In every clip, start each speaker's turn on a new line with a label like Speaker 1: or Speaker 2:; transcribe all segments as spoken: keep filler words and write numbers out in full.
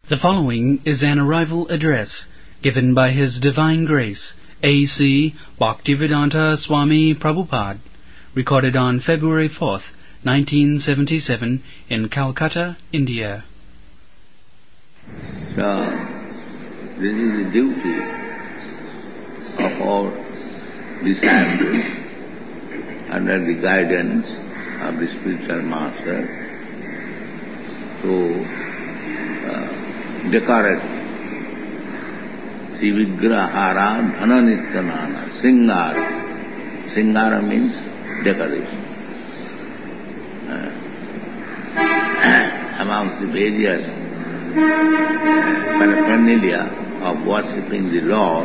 Speaker 1: The following is an arrival address given by His Divine Grace, A C Bhaktivedanta Swami Prabhupada, recorded on February fourth, nineteen seventy-seven, in Calcutta, India.
Speaker 2: So, this is the duty of our disciples under the guidance of the spiritual master to uh, decorate Sri Vigrahara Dhana Nityanana, Singara. Singara means decoration. Uh, among the various uh, paraphernalia of worshipping the Lord,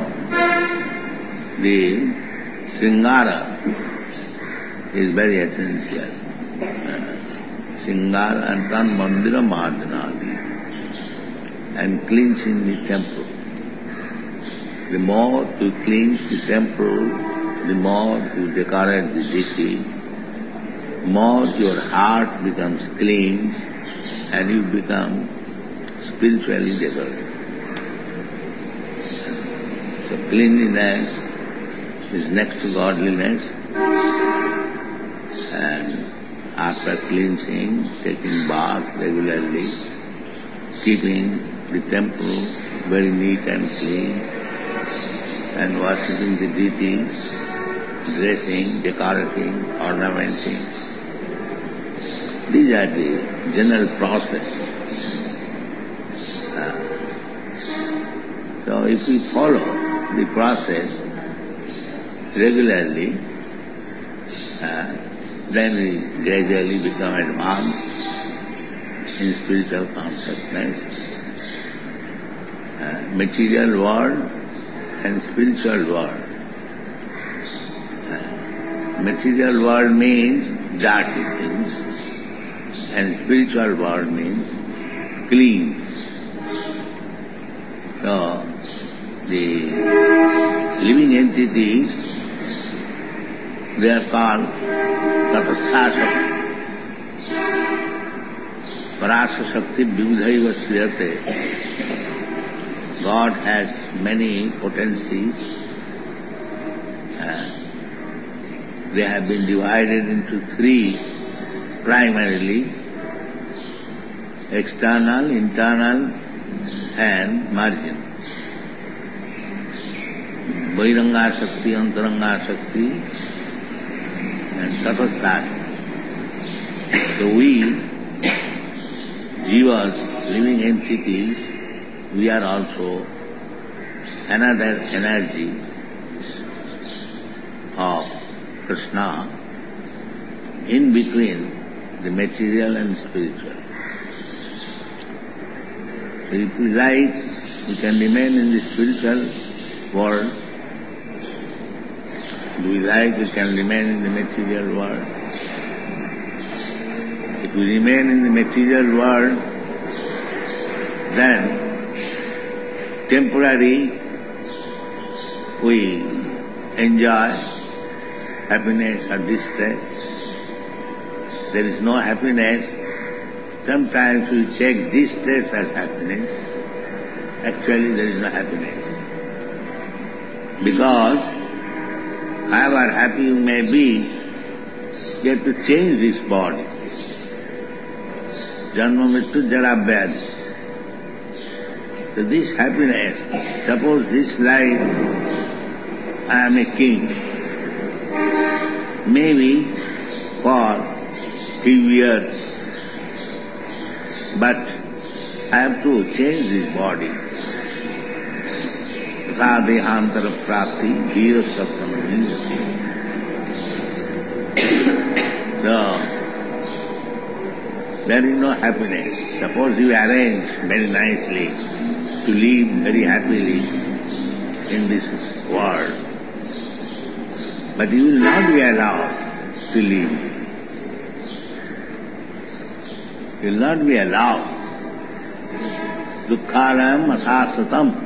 Speaker 2: the Singara is very essential. Uh, Singara and Tan Mandira Madhanadi, and cleansing the temple. The more you cleanse the temple, the more you decorate the deity, more your heart becomes clean and you become spiritually decorated. So cleanliness is next to godliness, and after cleansing, taking bath regularly, keeping the temple very neat and clean, and worshipping the deities, dressing, decorating, ornamenting. These are the general process. Uh, so if we follow the process regularly, uh, then we gradually become advanced in spiritual consciousness. Uh, material world and spiritual world. Uh, material world means dirty things, and spiritual world means clean. So, the living entities, they are called Tatastha Shakti. Parasa Shakti Vividhaiva Sriyate. God has many potencies. Uh, they have been divided into three primarily: external, internal, and marginal. Vairanga Shakti, Antaranga Shakti, and Tatastha. So we, jivas, living entities, we are also another energy of Krishna in between the material and spiritual. So if we like, we can remain in the spiritual world. If we like, we can remain in the material world. If we remain in the material world, then temporary we enjoy happiness or distress. There is no happiness. Sometimes we take distress as happiness. Actually there is no happiness. Because however happy you may be, you have to change this body. Janma mrityu jara vyadhi. So this happiness, suppose this life I am a king, maybe for few years, but I have to change this body. Sadehantara prapti dhira saptam. So, there is no happiness. Suppose you arrange very nicely to live very happily in this world, but you will not be allowed to live. You will not be allowed. Dukkhalam asasatam.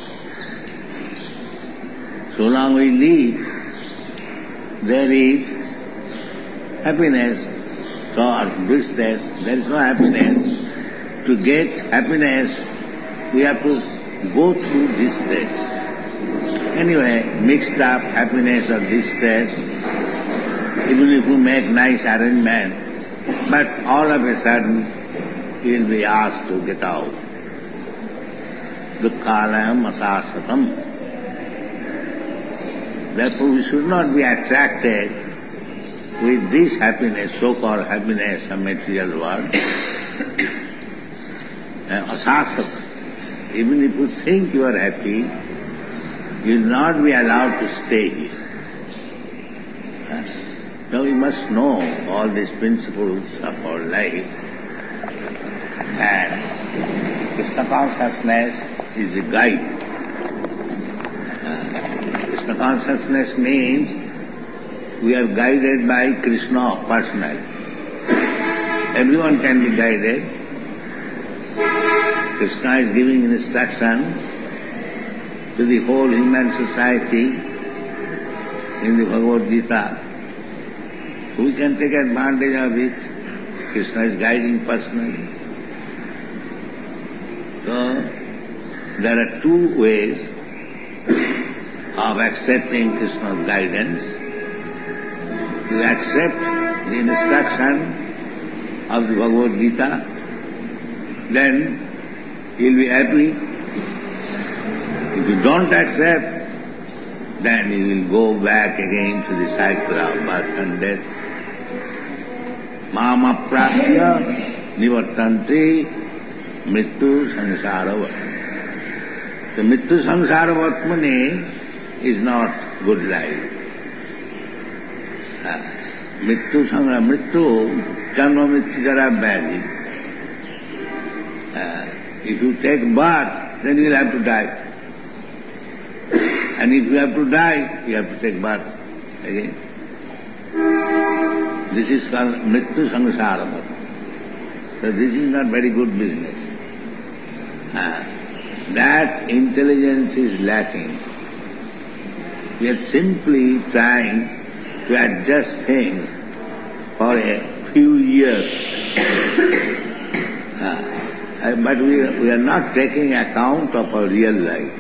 Speaker 2: So long we live, there is happiness. So or distress, there is no happiness. To get happiness, we have to go through this stage. Anyway, mixed up happiness of this stage, even if you make nice arrangement, but all of a sudden you will be asked to get out. Dukkhalayam asasatam. Therefore we should not be attracted with this happiness, so-called happiness of material world. Asasat. Even if you think you are happy, you will not be allowed to stay here. Now we must know all these principles of our life, and Krishna consciousness is a guide. Krishna consciousness means we are guided by Krishna personally. Everyone can be guided. Krishna is giving instruction to the whole human society in the Bhagavad Gita. We can take advantage of it. Krishna is guiding personally. So, there are two ways of accepting Krishna's guidance. You accept the instruction of the Bhagavad Gita, then you'll be happy. If you don't accept, then you will go back again to the cycle of birth and death. Mama prapya nivartante mrityu samsaravat. The mrityu samsaravatmane is not good life. Mrityu samsara, mrityu, janma mrityu jara vyadhi. If you take birth, then you will have to die. And if you have to die, you have to take birth again. This is called mrityu samsara. So this is not very good business. Ah, that intelligence is lacking. We are simply trying to adjust things for a few years. ah, but we are, we are not taking account of our real life.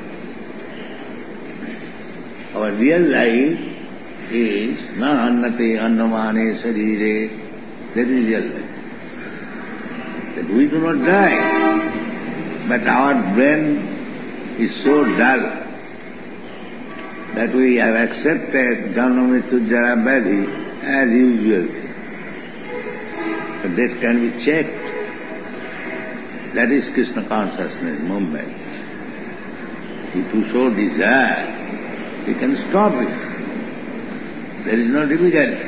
Speaker 2: Our real life is na annate annamane sarire. That is real life. That we do not die. But our brain is so dull that we have accepted janma mrityu jara vyadhi as usual thing. But that can be checked. That is Krishna consciousness movement. If you so desire, you can stop it. There is no difficulty.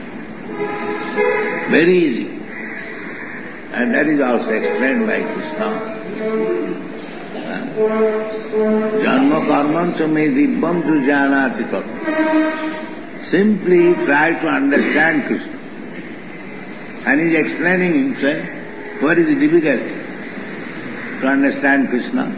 Speaker 2: Very easy. And that is also explained by Krishna. Janma karman cha me dibbam tu janati tat. Simply try to understand Krishna. And he is explaining himself. What is the difficulty to understand Krishna?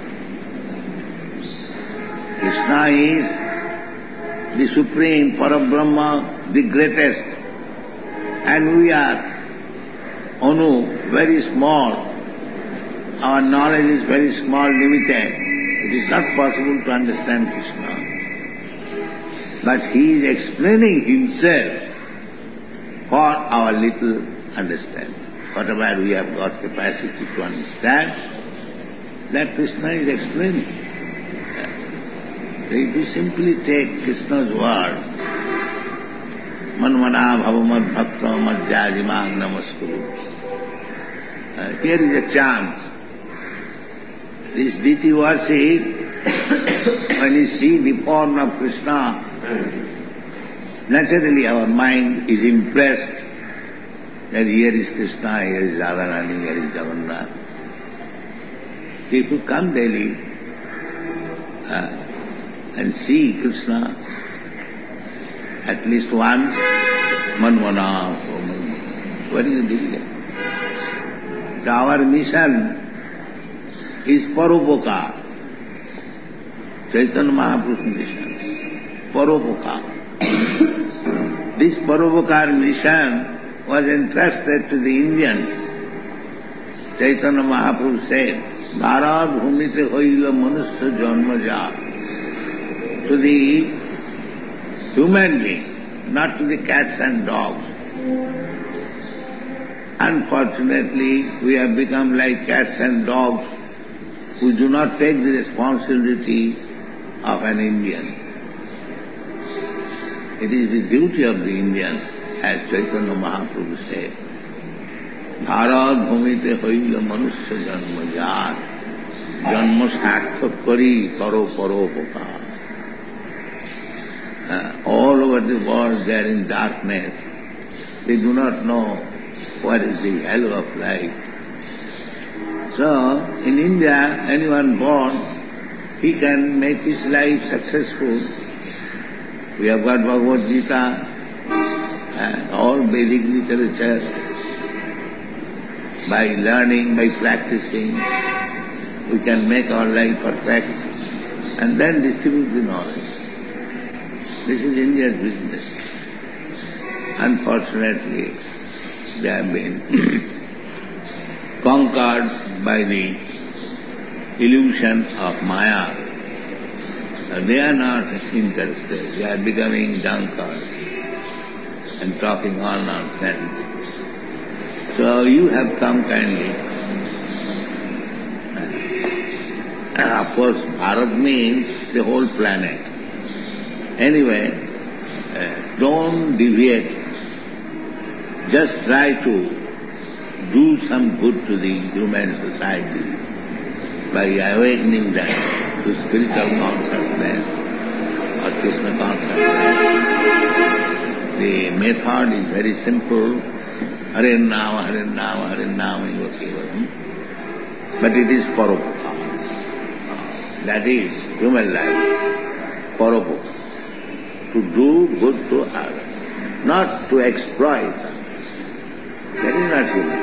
Speaker 2: Krishna is the Supreme, Parabrahma, the greatest. And we are Anu, very small. Our knowledge is very small, limited. It is not possible to understand Krishna. But he is explaining himself for our little understanding. Whatever we have got capacity to understand, that Krishna is explaining. So if you simply take Krishna's word, manmana bhavamad bhakta madhyajimang namaskuru. Uh, here is a chance. This deity worship, when you see the form of Krishna, naturally our mind is impressed that here is Krishna, here is Radharani, here is Jagannath. If you come daily uh, and see Krishna at least once, manmana, what is the difficulty? Our mission is Parupakar. Chaitanya Mahaprabhu's mission. Parupakar. This Parupakar mission was entrusted to the Indians Chaitanya Mahaprabhu said, Bharat bhumite hoila manusya janma jat. To the human being, not to the cats and dogs. Unfortunately, we have become like cats and dogs who do not take the responsibility of an Indian. It is the duty of the Indian, as Chaitanya Mahaprabhu said, Bharat bhumite hoila manusya janma jat, janma sarthak kari karo paropakar. Uh, all over the world they are in darkness. They do not know what is the value of life. So, in India, anyone born, he can make his life successful. We have got Bhagavad Gita and all Vedic literature. By learning, by practicing, we can make our life perfect and then distribute the knowledge. This is India's business. Unfortunately, they have been conquered by the illusion of Maya. They are not interested. They are becoming drunkards and talking all nonsense. So you have come kindly. Of course, Bharat means the whole planet. Anyway, uh, don't deviate. Just try to do some good to the human society by awakening them to spiritual consciousness or Krishna consciousness. The method is very simple. Hare Nama, Hare Nama, Hare Nama, Eva Kevalam. But it is paropakara. That is human life. Paropakara. To do good to others, not to exploit others. That is not human.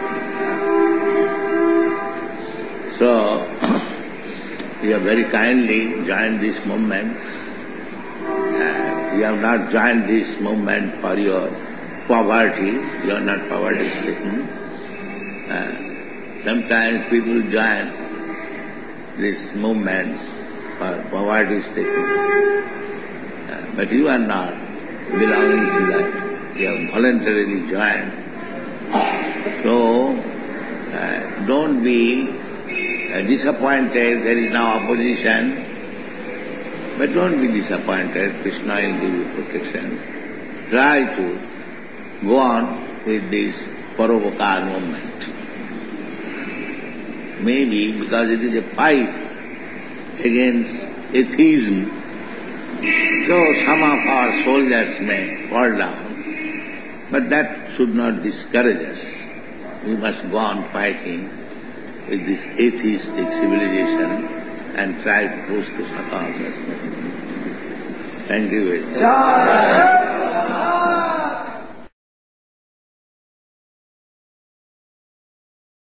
Speaker 2: So, you have very kindly joined this movement. Uh, you have not joined this movement for your poverty. You are not poverty-stricken. Uh, sometimes people join this movement for poverty-stricken. But you are not belonging to that. You have voluntarily joined. So, uh, don't be uh, disappointed. There is no opposition. But don't be disappointed. Krishna will give you protection. Try to go on with this paropakara movement. Maybe because it is a fight against atheism, so some of our soldiers may fall down, but that should not discourage us. We must go on fighting with this atheistic civilization and try to push Krishna consciousness. Thank you very much.